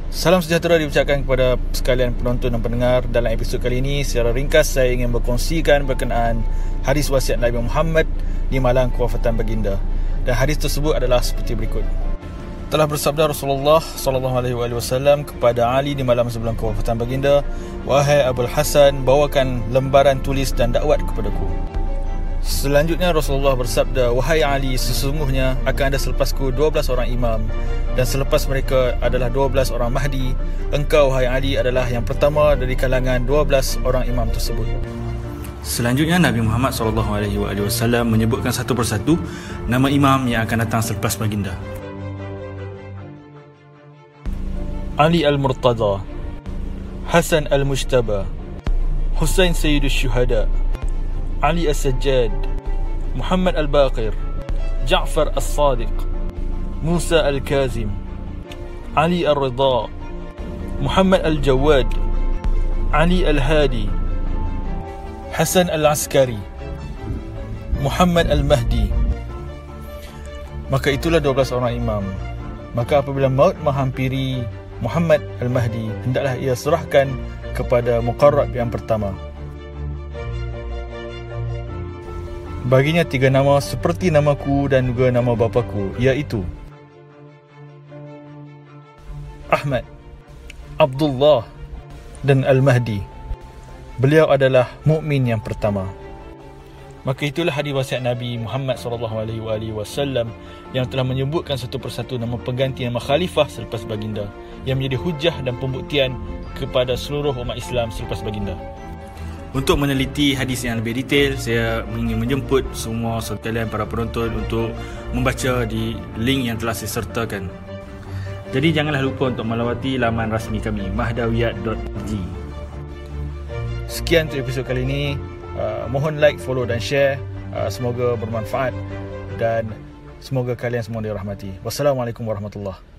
Salam sejahtera diucapkan kepada sekalian penonton dan pendengar. Dalam episod kali ini, secara ringkas saya ingin berkongsikan berkenaan hadis wasiat Nabi Muhammad di malam kewafatan baginda. Dan hadis tersebut adalah seperti berikut. Telah bersabda Rasulullah SAW kepada Ali di malam sebelum kewafatan baginda, "Wahai Abul Hasan, bawakan lembaran tulis dan dakwat kepadaku." Selanjutnya Rasulullah bersabda, "Wahai Ali, sesungguhnya akan ada selepasku 12 orang imam, dan selepas mereka adalah 12 orang Mahdi. Engkau, wahai Ali, adalah yang pertama dari kalangan 12 orang imam tersebut." Selanjutnya Nabi Muhammad SAW menyebutkan satu persatu nama imam yang akan datang selepas baginda. Ali Al-Murtada, Hasan Al-Mujtaba, Husain Sayyidus Syuhada, Ali As-Sajjad, Muhammad Al-Baqir, Ja'far As-Sadiq, Musa Al-Kazim, Ali Al-Ridha, Muhammad Al-Jawad, Ali Al-Hadi, Hasan Al-Askari, Muhammad Al-Mahdi. Maka itulah 12 orang imam. Maka apabila maut menghampiri Muhammad Al-Mahdi, hendaklah ia serahkan kepada muqarrab yang pertama. Baginya 3 nama seperti namaku dan juga nama bapaku, iaitu Ahmad, Abdullah dan Al-Mahdi. Beliau adalah mukmin yang pertama. Maka itulah hadis wasiat Nabi Muhammad SAW yang telah menyebutkan satu persatu nama pengganti nama khalifah selepas baginda, yang menjadi hujah dan pembuktian kepada seluruh umat Islam selepas baginda. Untuk meneliti hadis yang lebih detail, saya ingin menjemput semua sekalian para penonton untuk membaca di link yang telah saya sertakan. Jadi janganlah lupa untuk melawati laman rasmi kami, mahdawiyat.org. Sekian untuk episod kali ini. Mohon like, follow dan share. Semoga bermanfaat dan semoga kalian semua dirahmati. Wassalamualaikum warahmatullahi wabarakatuh.